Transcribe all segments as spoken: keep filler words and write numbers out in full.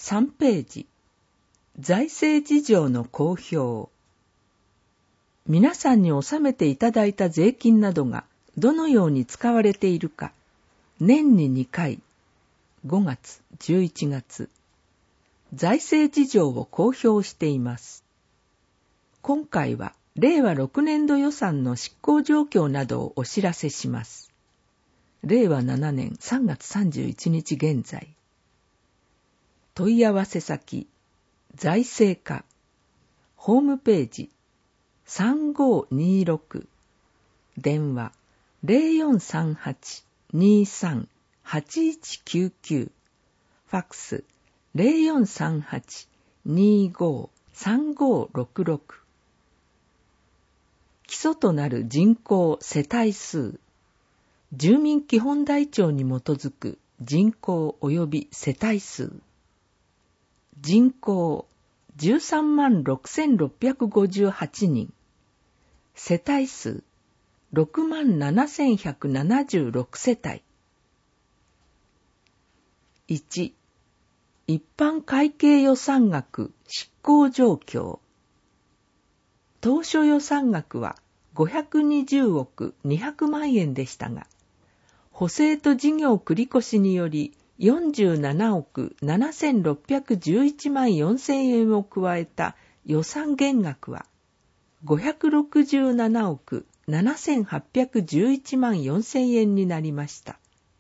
さんページ、財政事情の公表。皆さんに納めていただいた税金などがどのように使われているか、年ににかい、ごがつ、じゅういちがつ、財政事情を公表しています。今回は、れいわろくねんど予算の執行状況などをお知らせします。れいわななねんさんがつさんじゅういちにち現在。問い合わせ先、財政課、ホームページ、さんごーにーろく、電話 ゼロよんさんはち にーさん はちいちきゅうきゅう、ファックス ゼロよんさんはち にーごー さんごーろくろく。基礎となる人口世帯数、住民基本台帳に基づく人口及び世帯数、人口じゅうさんまんろくせんろっぴゃくごじゅうはちにん、世帯数ろくまんななせんひゃくななじゅうろくせたい。いち、一般会計予算額執行状況。当初予算額はごひゃくにじゅうおくにひゃくまんえんでしたが、補正と事業繰越によりよんじゅうななおくななせんろっぴゃくじゅういちまんよんせんえんを加えた予算減額はごひゃくろくじゅうななおくななせんはっぴゃくじゅういちまんよんせんえんになりました。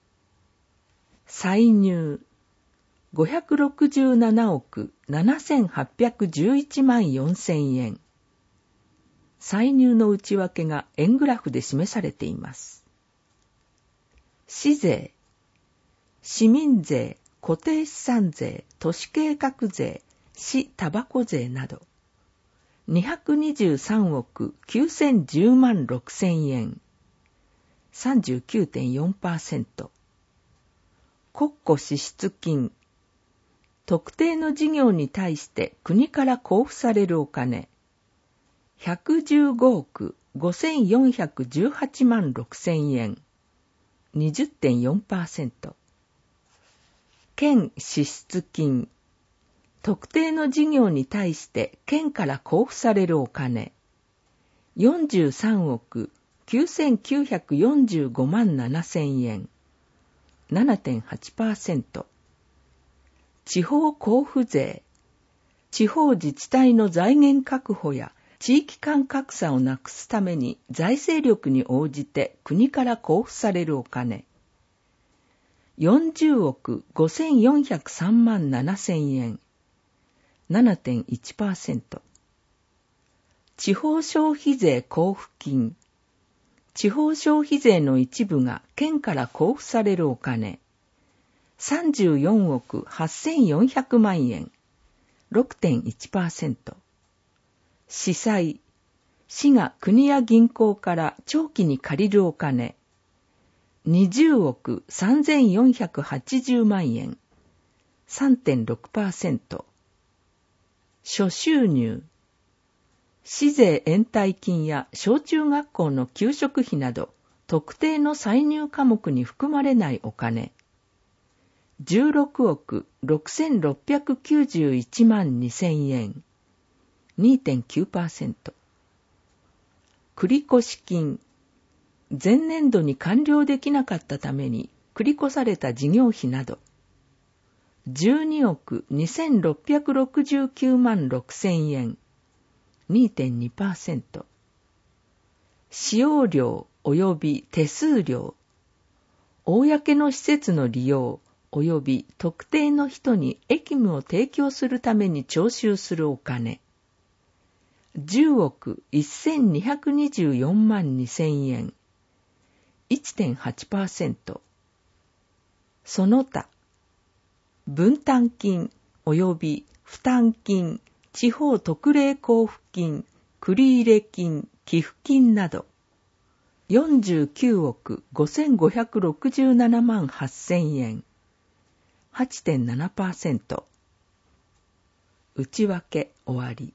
歳入ごひゃくろくじゅうななおくななせんはっぴゃくじゅういちまんよんせんえん。歳入の内訳が円グラフで示されています。市税、市民税、固定資産税、都市計画税、市たばこ税など、にひゃくにじゅうさんおくきゅうせんじゅうまんろくせんえん、さんじゅうきゅうてんよんパーセント。国庫支出金、特定の事業に対して国から交付されるお金、ひゃくじゅうごおくごせんよんひゃくじゅうはちまんろくせんえん、にじゅってんよんパーセント。県支出金、特定の事業に対して県から交付されるお金、よんじゅうさんおくきゅうせんきゅうひゃくよんじゅうごまんななせんえん、ななてんはちパーセント。地方交付税、地方自治体の財源確保や地域間格差をなくすために財政力に応じて国から交付されるお金、よんじゅうおくごせんよんひゃくさんまんななせんえん、ななてんいちパーセント。地方消費税交付金、地方消費税の一部が県から交付されるお金、さんじゅうよんおくはっせんよんひゃくまんえん、ろくてんいちパーセント。市債、市が国や銀行から長期に借りるお金、にじゅうおくさんぜんよんひゃくはちじゅうまんえん、さんてんろくパーセント。諸収入、市税延滞金や小中学校の給食費など特定の歳入科目に含まれないお金、じゅうろくおくろくせんろっぴゃくきゅうじゅういちまんにせんえん、にてんきゅうパーセント。繰越金、前年度に完了できなかったために繰り越された事業費など、じゅうにおくにせんろっぴゃくろくじゅうきゅうまんろくせんえん、にてんにパーセント。使用料及び手数料、公の施設の利用及び特定の人に役務を提供するために徴収するお金、じゅうおくせんにひゃくにじゅうよんまんにせんえん、いってんはちパーセント。その他、分担金及び負担金、地方特例交付金、繰入金、寄付金など、よんじゅうきゅうおくごせんごひゃくろくじゅうななまんはっせんえん、はちてんななパーセント。内訳終わり。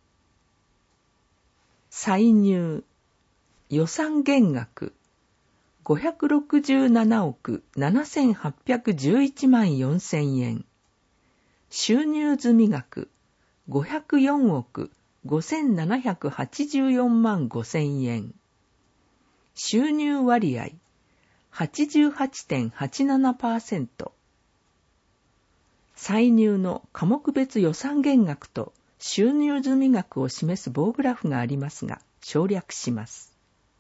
歳入、予算減額、ごひゃくろくじゅうななおくななせんはっぴゃくじゅういちまんよんせんえん。 収入済額ごひゃくよんおくごせんななひゃくはちじゅうよんまんごせんえん。収入割合 はちじゅうはちてんはちななパーセント。歳入の科目別予算減額と収入済額を示す棒グラフがありますが、省略します。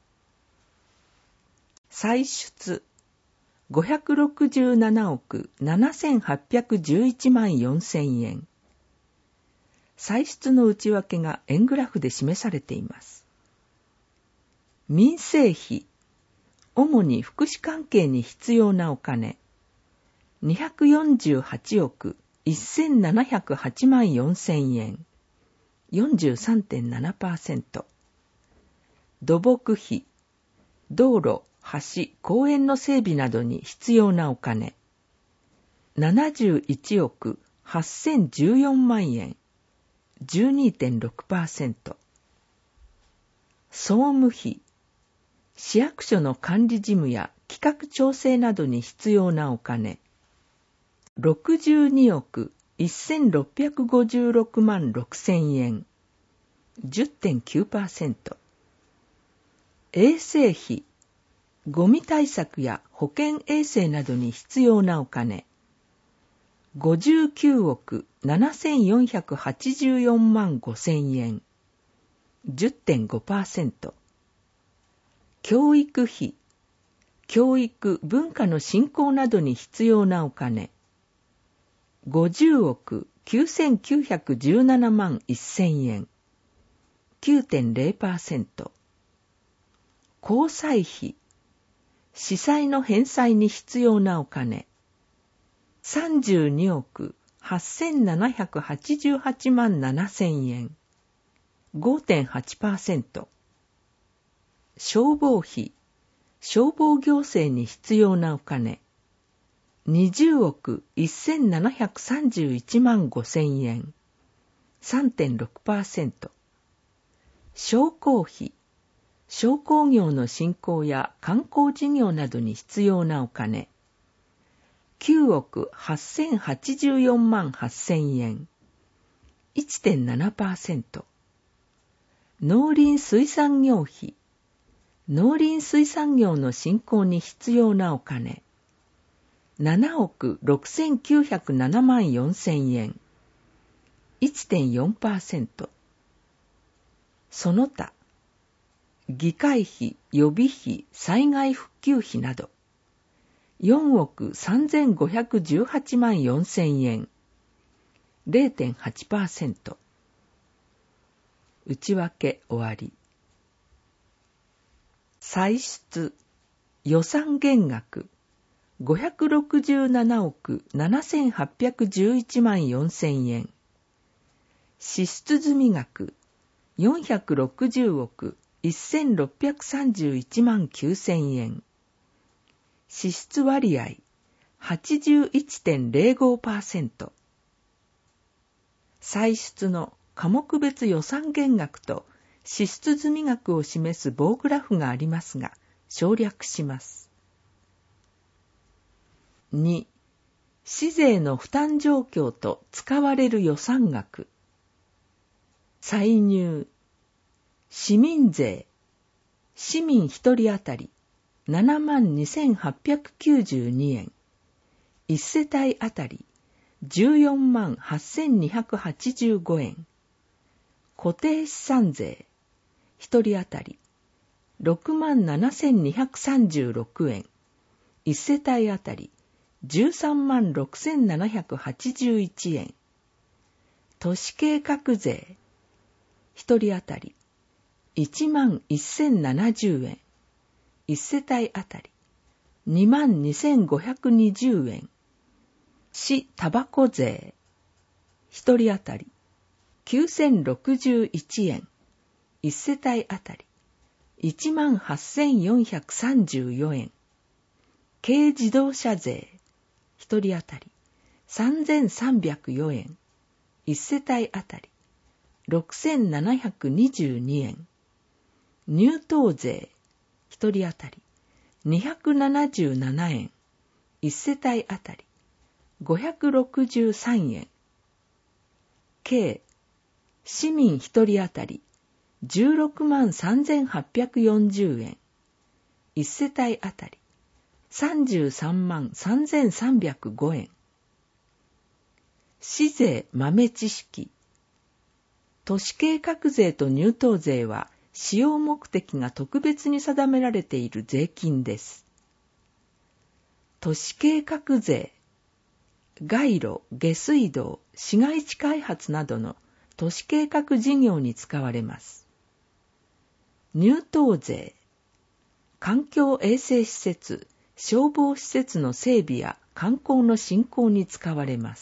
歳出ごひゃくろくじゅうななおくななせんはっぴゃくじゅういちまんよんせんえん。歳出の内訳が円グラフで示されています。民生費、主に福祉関係に必要なお金、にひゃくよんじゅうはちおくせんななひゃくはちまんよんせんえん、よんじゅうさんてんななパーセント。土木費、道路、橋、公園の整備などに必要なお金、ななじゅういちおくはっせんじゅうよんまんえん、じゅうにてんろくパーセント。総務費、市役所の管理事務や企画調整などに必要なお金、ろくじゅうにおくせんろっぴゃくごじゅうろくまんろくせんえん、じゅってんきゅうパーセント。衛生費、ゴミ対策や保健衛生などに必要なお金、ごじゅうきゅうおくななせんよんひゃくはちじゅうよんまんごせんえん、じゅってんごパーセント。教育費、教育・文化の振興などに必要なお金、ごじゅうおくきゅうせんきゅうひゃくじゅうななまんせんえん、きゅうてんぜろパーセント。公債費、市債の返済に必要なお金、さんじゅうにおくはっせんななひゃくはちじゅうはちまんななせんえん、ごてんはちパーセント。消防費、消防行政に必要なお金、にじゅうおくせんななひゃくさんじゅういちまんごせんえん、さんてんろくパーセント。商工費、商工業の振興や観光事業などに必要なお金、きゅうおくはっせんはちじゅうよんまんはっせんえん、いってんななパーセント。農林水産業費、農林水産業の振興に必要なお金、ななおくろくせんきゅうひゃくななまんよんせんえん、いってんよんパーセント。その他、議会費、予備費、災害復旧費など、よんおくさんぜんごひゃくじゅうはちまんよんせんえん、れいてんはちパーセント。内訳終わり。歳出、予算減額、ごひゃくろくじゅうななおくななせんはっぴゃくじゅういちまんよんせんえん。支出済額、よんひゃくろくじゅうおくせんろっぴゃくさんじゅういちまんきゅうせんえん。支出割合、はちじゅういちてんぜろごパーセント。歳出の科目別予算減額と支出済額を示す棒グラフがありますが、省略します。に、市税の負担状況と使われる予算額。歳入、市民税、市民ひとり当たりななまんにせんはっぴゃくきゅうじゅうにえん、いち世帯当たりじゅうよんまんはっせんにひゃくはちじゅうごえん、固定資産税、ひとり当たりろくまんななせんにひゃくさんじゅうろくえん、いち世帯当たりじゅうさんまんろくせんななひゃくはちじゅういちえん、都市計画税、ひとり当たりいちまんせんななじゅうえん、いち世帯当たりにまんにせんごひゃくにじゅうえん、市たばこ税、ひとり当たりきゅうせんろくじゅういちえん、いち世帯当たりいちまんはっせんよんひゃくさんじゅうよんえん、軽自動車税、ひとり当たりさんぜんさんびゃくよんえん、いち世帯当たりろくせんななひゃくにじゅうにえん、入湯税、ひとり当たりにひゃくななじゅうななえん、いち世帯当たりごひゃくろくじゅうさんえん、 計、市民ひとり当たりじゅうろくまんさんぜんはっぴゃくよんじゅうえん、いち世帯当たりさんじゅうさんまんさんぜんさんびゃくごえん。市税豆知識。都市計画税と入島税は使用目的が特別に定められている税金です。都市計画税、街路、下水道、市街地開発などの都市計画事業に使われます。入島税、環境衛生施設、消防施設の整備や観光の振興に使われます。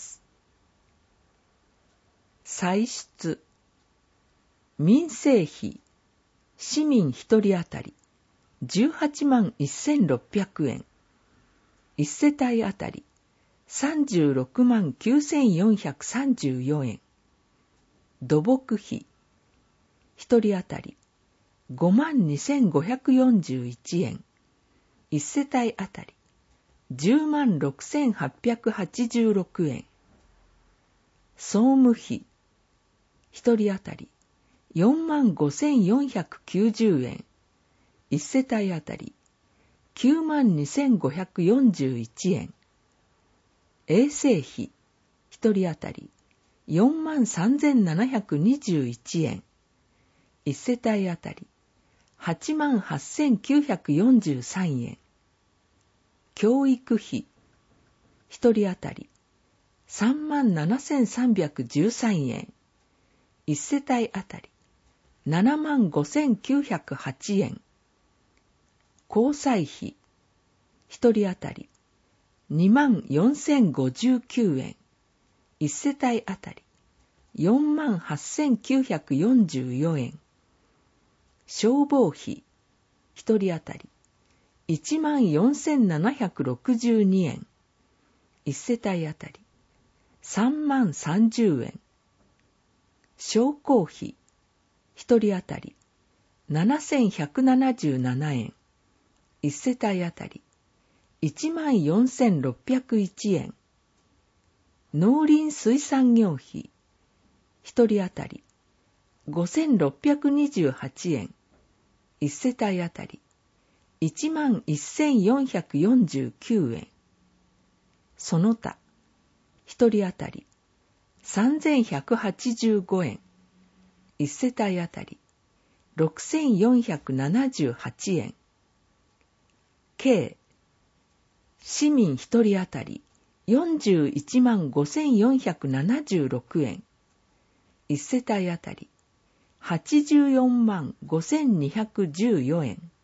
歳出、民生費、市民ひとり当たりじゅうはちまんせんろっぴゃくえん、いち世帯当たりさんじゅうろくまんきゅうせんよんひゃくさんじゅうよんえん。土木費、ひとり当たりごまんにせんごひゃくよんじゅういちえん、いち世帯当たりじゅうまんろくせんはっぴゃくはちじゅうろくえん。総務費、ひとり当たりよんまんごせんよんひゃくきゅうじゅうえん、いち世帯当たりきゅうまんにせんごひゃくよんじゅういちえん。衛生費、ひとり当たりよんまんさんぜんななひゃくにじゅういちえん、いち世帯当たりはちまんはっせんきゅうひゃくよんじゅうさんえん。教育費、ひとり当たりさんまんななせんさんびゃくじゅうさんえん、いち世帯当たりななまんごせんきゅうひゃくはちえん。交際費、ひとり当たりにまんよんせんごじゅうきゅうえん、いち世帯当たりよんまんはっせんきゅうひゃくよんじゅうよんえん。消防費、ひとり当たりいちまんよんせんななひゃくろくじゅうにえん、いち世帯当たりさんまんさんじゅうえん。商工費、ひとり当たりななせんひゃくななじゅうななえん、いち世帯当たりいちまんよんせんろっぴゃくいちえん。農林水産業費、ひとり当たりごせんろっぴゃくにじゅうはちえん、いち世帯当たりいちまんせんよんひゃくよんじゅうきゅうえん。その他、ひとり当たりさんぜんひゃくはちじゅうごえん、いち世帯当たりろくせんよんひゃくななじゅうはちえん。計、市民ひとり当たりよんじゅういちまんごせんよんひゃくななじゅうろくえん、いち世帯当たりはちじゅうよんまんごせんにひゃくじゅうよんえん。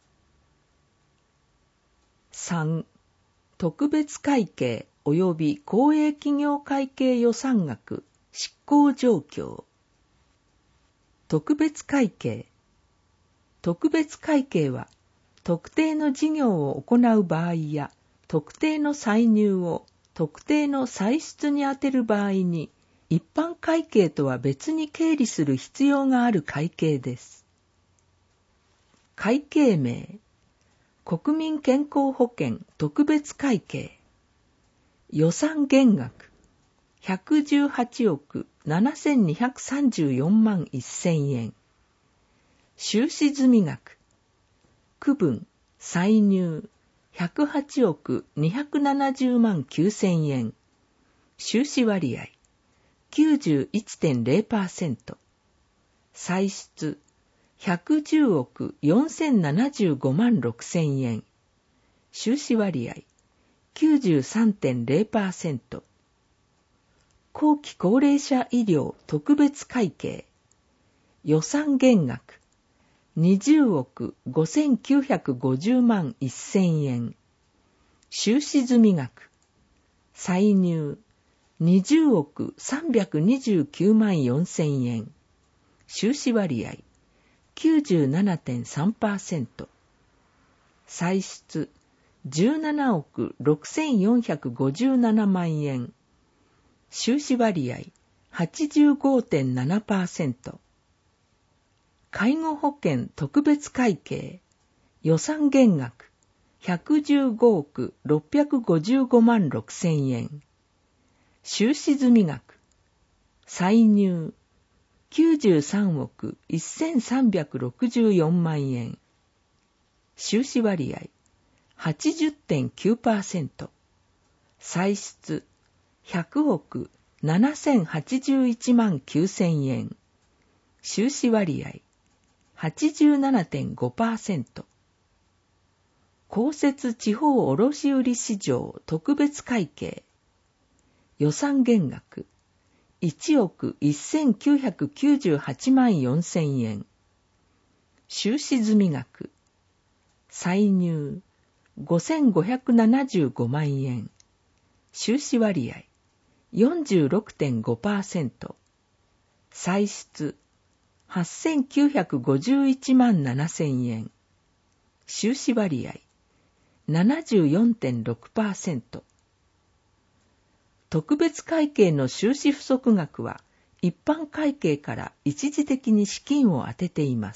さん、特別会計及び公営企業会計予算額執行状況。特別会計。特別会計は、特定の事業を行う場合や、特定の歳入を特定の歳出に充てる場合に、一般会計とは別に経理する必要がある会計です。会計名、国民健康保険特別会計。予算減額、ひゃくじゅうはちおくななせんにひゃくさんじゅうよんまんせんえん。収支済額、区分、歳入、ひゃくはちおくにひゃくななじゅうまんきゅうせんえん。収支割合、きゅうじゅういってんれいパーセント。歳出、ひゃくじゅうおくよんせんななじゅうごまんろくせんえん。収支割合、きゅうじゅうさんてんれいパーセント。後期高齢者医療特別会計。予算減額、にじゅうおくごせんきゅうひゃくごじゅうまんせんえん。収支済額、歳入、にじゅうおくさんびゃくにじゅうきゅうまんよんせんえん。収支割合、きゅうじゅうななてんさんパーセント。歳出、じゅうななおくろくせんよんひゃくごじゅうななまんえん。収支割合、はちじゅうごてんななパーセント。介護保険特別会計。予算減額、ひゃくじゅうごおくろっぴゃくごじゅうごまんろくせんえん。収支済額、 歳入きゅうじゅうさんおくせんさんびゃくろくじゅうよんまんえん。収支割合 はちじゅってんきゅうパーセント。歳出ひゃくおくななせんはちじゅういちまんきゅうせんえん。収支割合 はちじゅうななてんごパーセント。公設地方卸売市場特別会計。予算減額いちおくせんきゅうひゃくきゅうじゅうはちまんよんせんえん。収支済額歳入ごせんごひゃくななじゅうごまんえん。収支割合 よんじゅうろくてんごパーセント。歳出はっせんきゅうひゃくごじゅういちまんななせんえん。収支割合 ななじゅうよんてんろくパーセント。特別会計の収支不足額は一般会計から一時的に資金を充てています。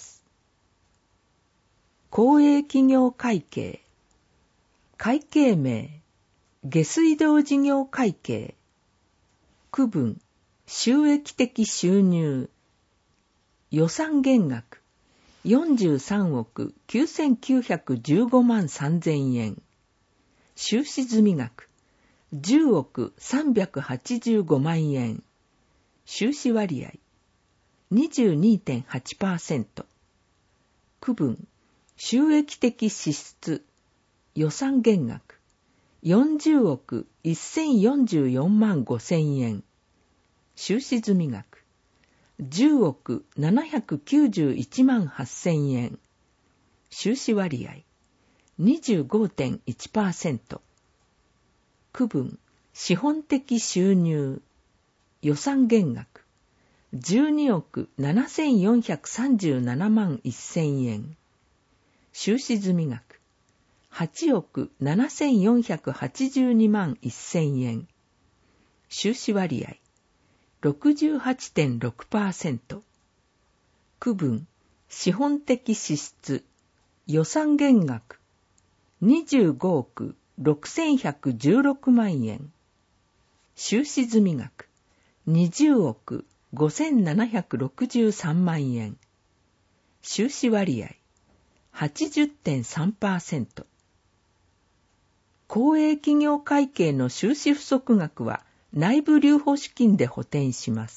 公営企業会計。会計名下水道事業会計。区分収益的収入。予算減額よんじゅうさんおくきゅうせんきゅうひゃくじゅうごまんさんぜんえん。収支済額じゅうおくさんびゃくはちじゅうごまんえん。収支割合 にじゅうにてんはちパーセント。区分収益的支出。予算減額よんじゅうおくせんよんじゅうよんまんごせんえん。収支済額じゅうおくななひゃくきゅうじゅういちまんはっせんえん。収支割合 にじゅうごてんいちパーセント。区分資本的収入。予算減額じゅうにおくななせんよんひゃくさんじゅうななまんせんえん。収支済額はちおくななせんよんひゃくはちじゅうにまんせんえん。収支割合 ろくじゅうはちてんろくパーセント。区分資本的支出。予算減額にじゅうごおくろくせんひゃくじゅうろくまんえん。収支済額にじゅうおくごせんななひゃくろくじゅうさんまんえん。収支割合 はちじゅってんさんパーセント。公営企業会計の収支不足額は内部留保資金で補填します。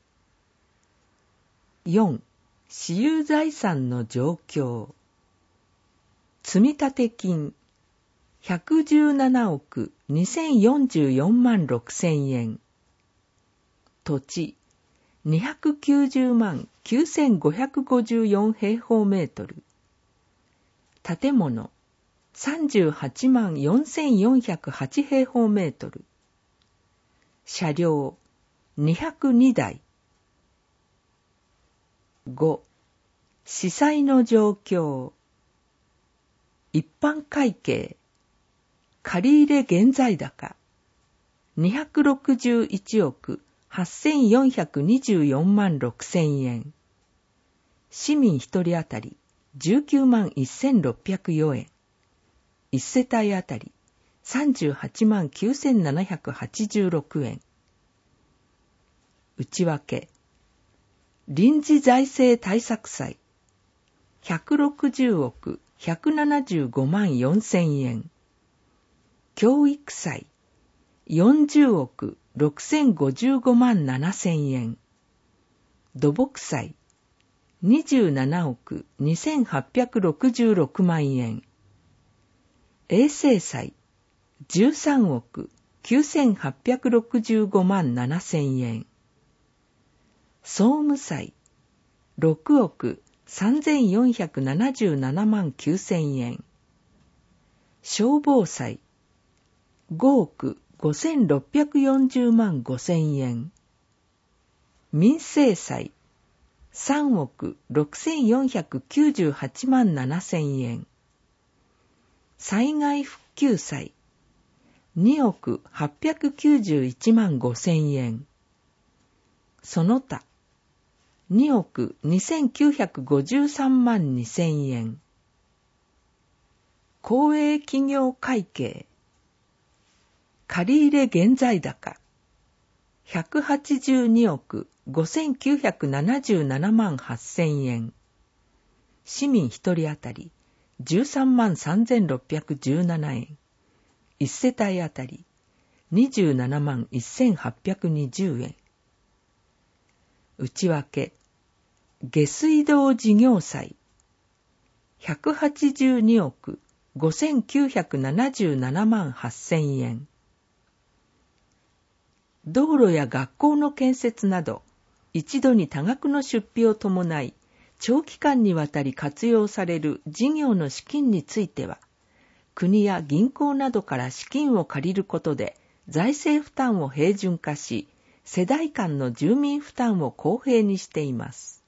よん. 私有財産の状況。積立金ひゃくじゅうななおくにせんよんじゅうよんまんろくせんえん。土地にひゃくきゅうじゅうまんきゅうせんごひゃくごじゅうよん平方メートル。建物さんじゅうはちまんよんせんよんひゃくはち平方メートル。車両にひゃくにだい。ご. 司債の状況。一般会計借入現在高にひゃくろくじゅういちおくはっせんよんひゃくにじゅうよんまんろくせんえん。市民一人当たりじゅうきゅうまんせんろっぴゃくよえん。一世帯当たりさんじゅうはちまんきゅうせんななひゃくはちじゅうろくえん。内訳臨時財政対策債ひゃくろくじゅうおくひゃくななじゅうごまんよんせんえん。教育債よんじゅうおくろくせんごじゅうごまんななせんえん。土木債にじゅうななおくにせんはっぴゃくろくじゅうろくまんえん。衛生債じゅうさんおくきゅうせんはっぴゃくろくじゅうごまんななせんえん。総務債ろくおくさんぜんよんひゃくななじゅうななまんきゅうせんえん。消防債ごおくごせんろっぴゃくよんじゅうまんごせんえん。民生債さんおくろくせんよんひゃくきゅうじゅうはちまんななせんえん。災害復旧債におくはっぴゃくきゅうじゅういちまんごせんえん。その他におくにせんきゅうひゃくごじゅうさんまんにせんえん。公営企業会計借入現在高ひゃくはちじゅうにおくごせんきゅうひゃくななじゅうななまんはっせんえん。市民ひとり当たりじゅうさんまんさんぜんろっぴゃくじゅうななえん。いち世帯当たりにじゅうななまんせんはっぴゃくにじゅうえん。内訳、下水道事業債ひゃくはちじゅうにおくごせんきゅうひゃくななじゅうななまんはっせんえん。道路や学校の建設など、一度に多額の出費を伴い、長期間にわたり活用される事業の資金については、国や銀行などから資金を借りることで財政負担を平準化し、世代間の住民負担を公平にしています。